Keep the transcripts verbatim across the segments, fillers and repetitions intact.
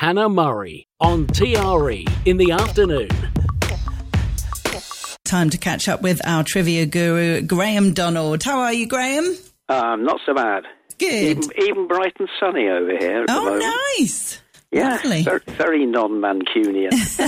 Hannah Murray on T R E in the afternoon. Time to catch up with our trivia guru, Graham Donald. How are you, Graham? Um, not so bad. Good. Even, even bright and sunny over here at oh, the moment. Nice. Yeah, Lovely. very, very non-Mancunian.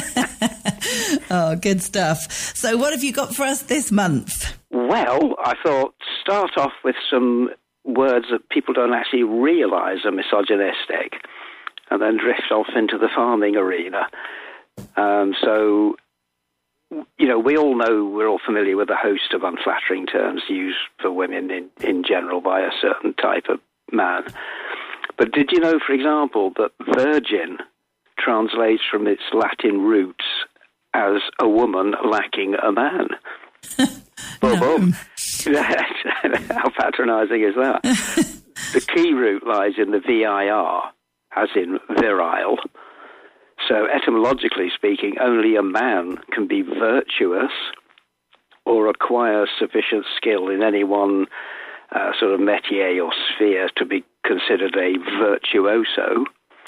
Oh, good stuff. So what have you got for us this month? Well, I thought start off with some words that people don't actually realise are misogynistic, and then drift off into the farming arena. Um, so, you know, we all know, we're all familiar with a host of unflattering terms used for women in, in general by a certain type of man. But did you know, for example, that virgin translates from its Latin roots as a woman lacking a man? Boom, boom. How patronising is that? The key root lies in the V I R, as in virile. So etymologically speaking, only a man can be virtuous or acquire sufficient skill in any one uh, sort of métier or sphere to be considered a virtuoso.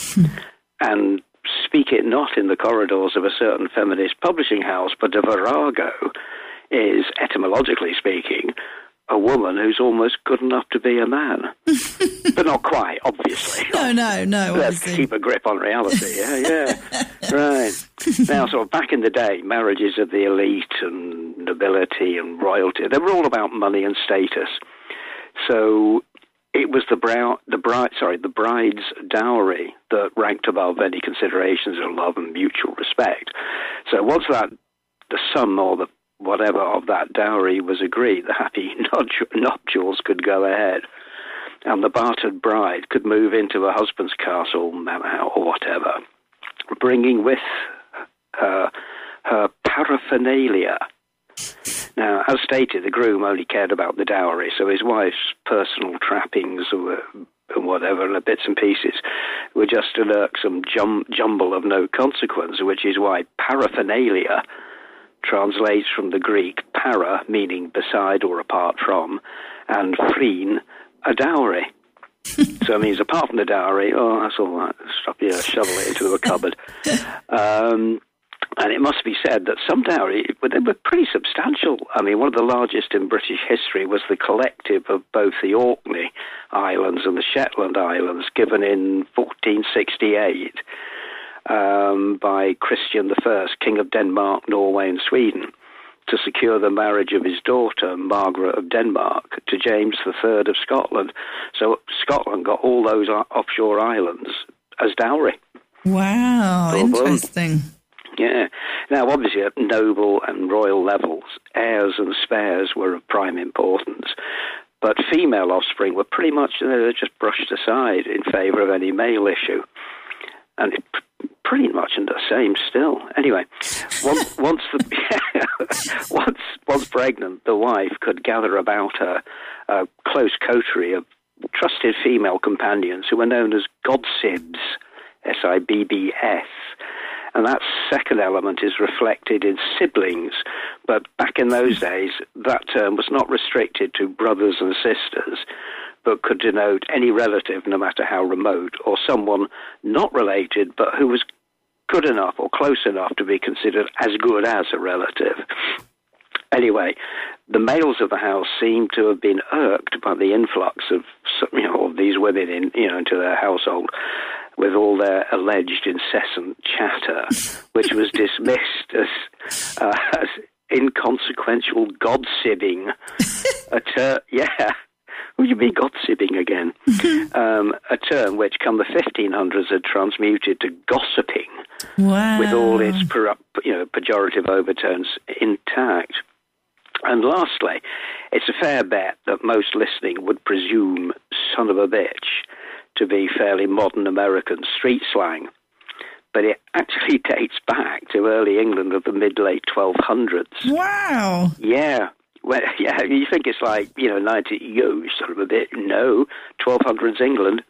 And speak it not in the corridors of a certain feminist publishing house, but a virago is, etymologically speaking, a woman who's almost good enough to be a man. But not quite, obviously. No, no, no. Let's obviously. keep a grip on reality, yeah, yeah. Right. Now, sort of back in the day, marriages of the elite and nobility and royalty, they were all about money and status. So it was the brow, the bride, sorry, the bride's dowry that ranked above any considerations of love and mutual respect. So once that, the sum or the whatever of that dowry was agreed, the happy nuptials could go ahead, and the bartered bride could move into her husband's castle, manor house, or whatever, bringing with her her paraphernalia. Now, as stated, the groom only cared about the dowry, so his wife's personal trappings were, and whatever, and the bits and pieces were just an irksome jum- jumble of no consequence, which is why paraphernalia translates from the Greek para, meaning beside or apart from, and phrene, a dowry. So it means apart from the dowry, oh, that's all right, stop you, shovel it into a cupboard. Um, and it must be said that some dowry, they were pretty substantial. I mean, one of the largest in British history was the collective of both the Orkney Islands and the Shetland Islands, given in fourteen sixty-eight. Um, by Christian the First, King of Denmark, Norway and Sweden, to secure the marriage of his daughter, Margaret of Denmark, to James the Third of Scotland. So Scotland got all those offshore islands as dowry. Wow, boom, interesting. Boom. Yeah. Now, obviously, at noble and royal levels, heirs and spares were of prime importance. But female offspring were pretty much uh, just brushed aside in favour of any male issue. And it pretty much the same still. Anyway, once once the once once pregnant, the wife could gather about her a close coterie of trusted female companions who were known as godsibs, S I B B S. And that second element is reflected in siblings. But back in those days, that term was not restricted to brothers and sisters, but could denote any relative, no matter how remote, or someone not related, but who was good enough or close enough to be considered as good as a relative. Anyway, the males of the house seem to have been irked by the influx of, you know, of these women in, you know, into their household, with all their alleged incessant chatter, which was dismissed as, uh, as inconsequential godsibbing. a ter- yeah. What do you mean gossipping again? um, a term which, come the fifteen hundreds, had transmuted to gossiping, wow. with all its per, you know, pejorative overtones intact. And lastly, it's a fair bet that most listening would presume son of a bitch to be fairly modern American street slang. But it actually dates back to early England of the mid-late twelve hundreds. Wow. Yeah. Well, yeah, you think it's like, you know, ninety, you sort of a bit, no, twelve hundreds England,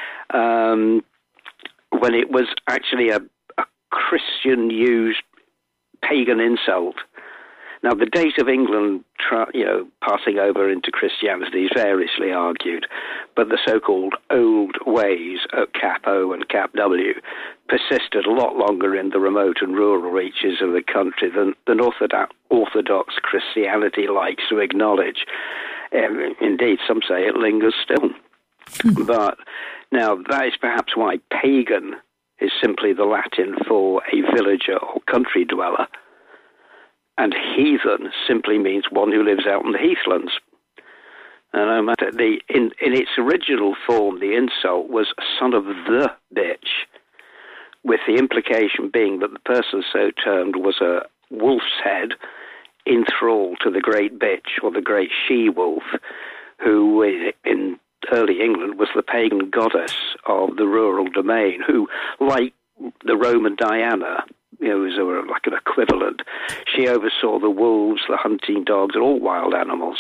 um, when it was actually a, a Christian-used pagan insult. Now, the date of England tra- you know, passing over into Christianity is variously argued, but the so-called old ways at Cap O and Cap W persisted a lot longer in the remote and rural reaches of the country than, than orthodox, orthodox Christianity likes to acknowledge. Um, indeed, some say it lingers still. Mm. But now that is perhaps why pagan is simply the Latin for a villager or country dweller, and heathen simply means one who lives out in the heathlands. And no matter the in, in its original form, the insult was son of the bitch, with the implication being that the person so termed was a wolf's head in thrall to the great bitch or the great she-wolf, who in early England was the pagan goddess of the rural domain, who, like the Roman Diana, you know, was a, like an equivalent, she oversaw the wolves, the hunting dogs, and all wild animals.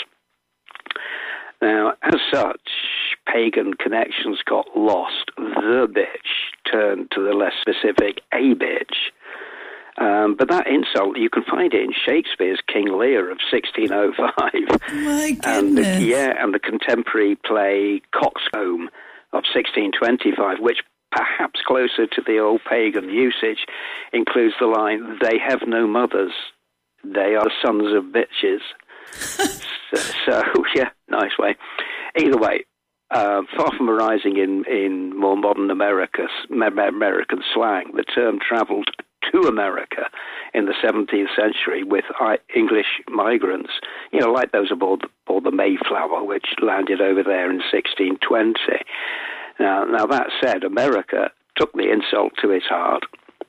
Now, as such, pagan connections got lost. The bitch turned to the less specific a bitch. Um, but that insult, you can find it in Shakespeare's King Lear of sixteen oh five. My goodness. And the, yeah, and the contemporary play Coxcomb of sixteen twenty-five, which perhaps closer to the old pagan usage, includes the line, "They have no mothers, they are sons of bitches." so, so, yeah, nice way. Either way, uh, far from arising in, in more modern America, American slang, the term travelled to America in the seventeenth century with English migrants, you know, like those aboard, aboard the Mayflower, which landed over there in sixteen twenty. Now, now that said, America took the insult to its heart,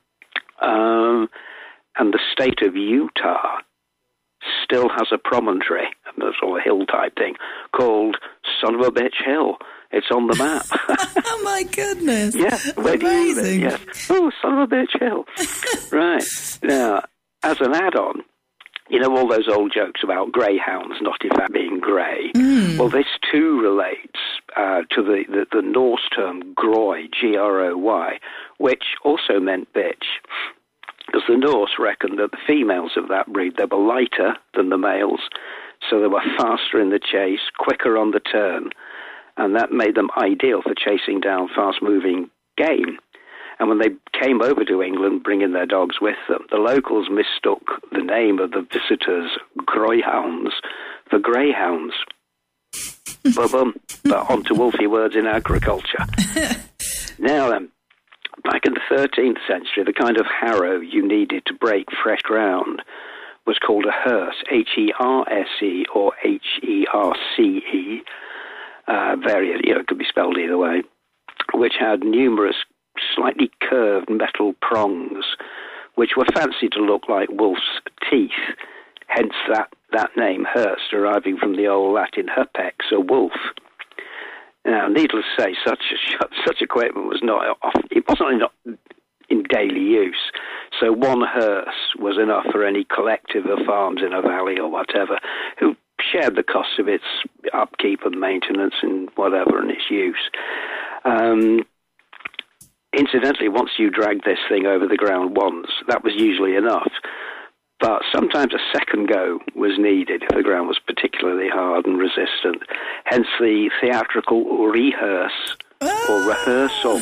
um, and the state of Utah still has a promontory, a sort of hill type thing, called Son of a Bitch Hill. It's on the map. Oh, my goodness. Yeah, where do you live? Yes. Oh, Son of a Bitch Hill. Right. Now, as an add-on, you know all those old jokes about greyhounds, not in fact being grey? Mm. Well, this too relates uh, to the, the, the Norse term groy, G R O Y, which also meant bitch. Because the Norse reckoned that the females of that breed, they were lighter than the males, so they were faster in the chase, quicker on the turn, and that made them ideal for chasing down fast-moving game. And when they came over to England, bringing their dogs with them, the locals mistook the name of the visitors, greyhounds, for greyhounds. Ba-bum. But on to wolfy words in agriculture. Now then, back in the thirteenth century, the kind of harrow you needed to break fresh ground was called a hearse, H E R S E or H E R C E. Uh, various, you know, it could be spelled either way, which had numerous slightly curved metal prongs, which were fancied to look like wolf's teeth, hence that, that name, hearse, deriving from the old Latin herpex, a wolf. Now, needless to say, such a, such equipment was not, it wasn't in, in daily use, so one hearse was enough for any collective of farms in a valley or whatever, who shared the costs of its upkeep and maintenance and whatever and its use. Um, incidentally, once you dragged this thing over the ground once, that was usually enough. But sometimes a second go was needed if the ground was particularly hard and resistant. Hence the theatrical rehearse or rehearsal.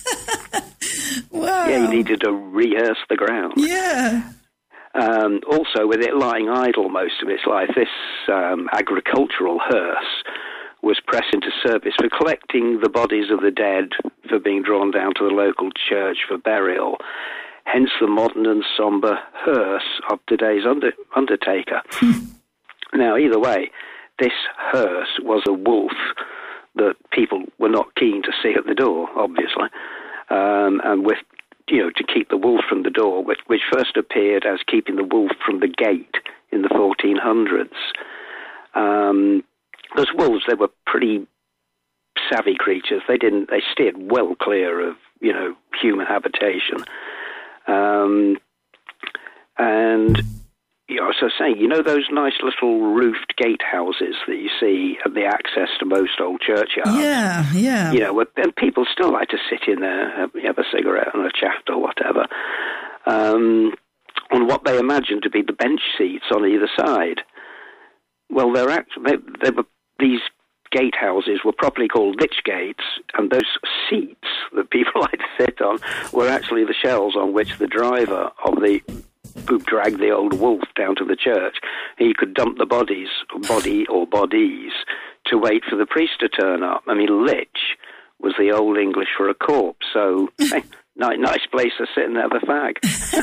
Wow. Yeah, you needed to rehearse the ground. Yeah. Um, also, with it lying idle most of its life, this um, agricultural hearse was pressed into service for collecting the bodies of the dead for being drawn down to the local church for burial. Hence the modern and sombre hearse of today's under, undertaker. Now, either way, this hearse was a wolf that people were not keen to see at the door, obviously, um, and with you know, to keep the wolf from the door, which, which first appeared as keeping the wolf from the gate in the fourteen hundreds. Um, those wolves, they were pretty savvy creatures. They didn't, they steered well clear of, you know, human habitation. Um, and, you know, so saying, you know, those nice little roofed gatehouses that you see at the access to most old churchyards? Yeah, yeah. You know, and people still like to sit in there, have, have a cigarette and a chat or whatever, um, on what they imagine to be the bench seats on either side. Well, they're actually, they, they were, these gatehouses were properly called lich gates, and those seats that people like to sit on were actually the shells on which the driver of the who dragged the old wolf down to the church, he could dump the bodies, body or bodies, to wait for the priest to turn up. I mean, lich was the old English for a corpse, so hey, nice, nice place to sit and have a fag.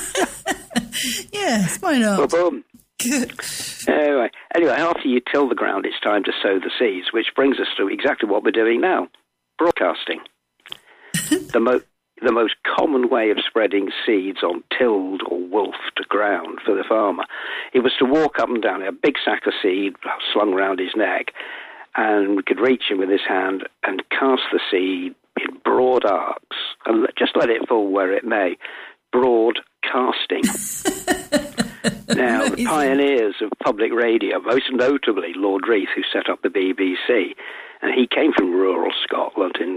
Yes, why not? Boom. Anyway, anyway, after you till the ground, it's time to sow the seeds, which brings us to exactly what we're doing now, broadcasting. the, mo- the most common way of spreading seeds on tilled or wolfed ground for the farmer, it was to walk up and down a big sack of seed slung round his neck, and we could reach him with his hand and cast the seed in broad arcs, and just let it fall where it may. Broadcasting. Now, the pioneers of public radio, most notably Lord Reith, who set up the B B C, and he came from rural Scotland in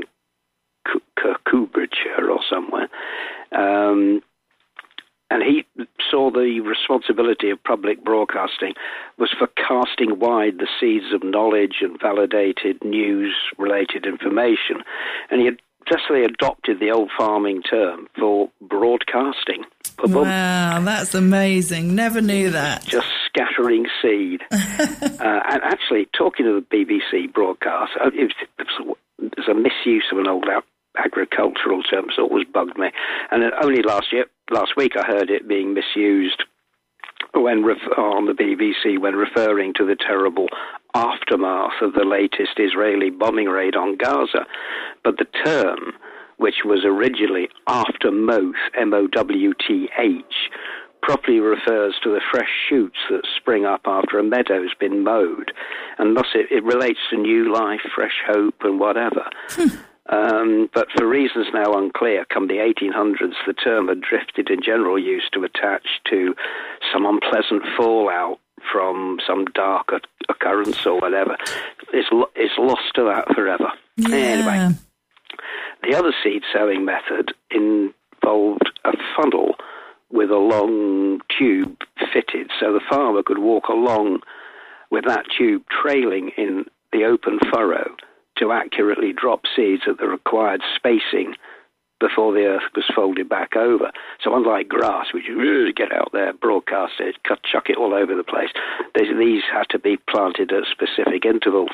Kirkcudbrightshire or somewhere, um, and he saw the responsibility of public broadcasting was for casting wide the seeds of knowledge and validated news-related information, and he had justly adopted the old farming term for broadcasting. Wow, that's amazing. Never knew that. Just scattering seed. uh, and actually, talking of the B B C broadcast, it was, it was a misuse of an old agricultural term that always bugged me. And only last year, last week, I heard it being misused when ref- on the B B C when referring to the terrible aftermath of the latest Israeli bombing raid on Gaza. But the term, which was originally aftermoth, M O W T H, properly refers to the fresh shoots that spring up after a meadow's been mowed, and thus it, it relates to new life, fresh hope, and whatever. Um, but for reasons now unclear, come the eighteen hundreds, the term had drifted in general use to attach to some unpleasant fallout from some dark occurrence or whatever. It's, it's lost to that forever. Yeah. Anyway, the other seed sowing method involved a funnel with a long tube fitted, so the farmer could walk along with that tube trailing in the open furrow to accurately drop seeds at the required spacing before the earth was folded back over. So unlike grass, which you really get out there, broadcast it, cut, chuck it all over the place, these had to be planted at specific intervals.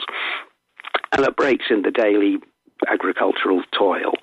And at breaks in the daily agricultural toil,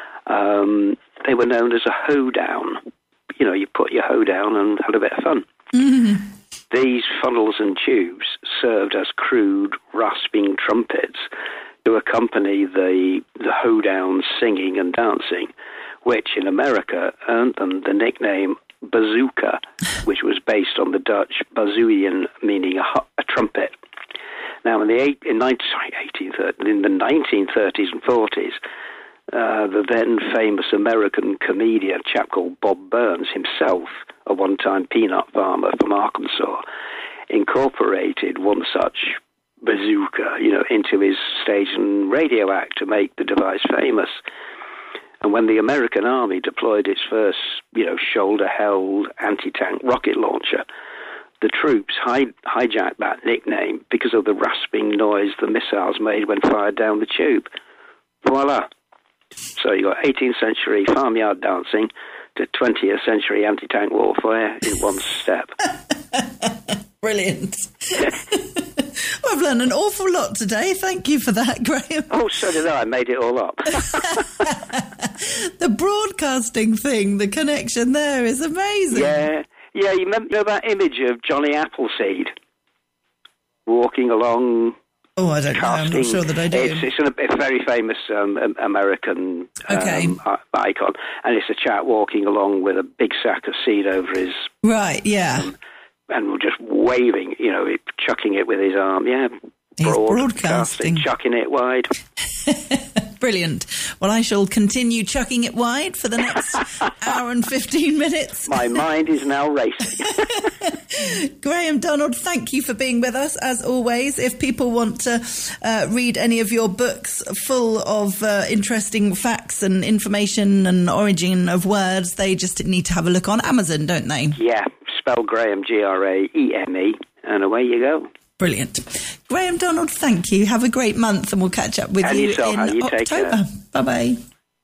um, they were known as a hoedown. You know, you put your hoe down and had a bit of fun. Mm-hmm. These funnels and tubes served as crude, rasping trumpets to accompany the, the hoedown singing and dancing, which in America earned them the nickname bazooka, which was based on the Dutch bazooien, meaning a, a trumpet. Now, in the eight, in, nineteen, sorry, eighteen thirty, in the nineteen thirties and forties, uh, the then famous American comedian, a chap called Bob Burns, himself a one-time peanut farmer from Arkansas, incorporated one such bazooka, you know, into his stage and radio act to make the device famous. And when the American Army deployed its first, you know, shoulder-held anti-tank rocket launcher, the troops hij- hijacked that nickname because of the rasping noise the missiles made when fired down the tube. Voila. So you got eighteenth century farmyard dancing to twentieth century anti-tank warfare in one step. Brilliant. Well, I've learned an awful lot today. Thank you for that, Graham. Oh, so did I. I made it all up. The broadcasting thing, the connection there is amazing. Yeah. Yeah, you remember that image of Johnny Appleseed walking along? Oh, I don't casting. know. I'm not sure that I do. It's, it's a, a very famous um, American okay. um, icon, and it's a chap walking along with a big sack of seed over his... Right, yeah. Um, and just waving, you know, chucking it with his arm. Yeah, He's broad, broadcasting. Chucking it wide. Brilliant. Well, I shall continue chucking it wide for the next hour and fifteen minutes. My mind is now racing. Graham Donald, thank you for being with us, as always. If people want to uh, read any of your books full of uh, interesting facts and information and origin of words, they just need to have a look on Amazon, don't they? Yeah, spell Graham, G R A E M E, and away you go. Brilliant. Graham Donald, thank you. Have a great month, and we'll catch up with and you yourself, in you October. Bye bye.